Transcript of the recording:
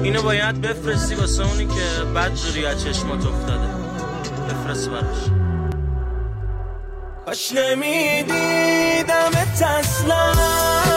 اینو باید بفرستی واسه اونی که بد جوری از چشمات افتاده. بفرست براش. کاش نمیدیدم اصلا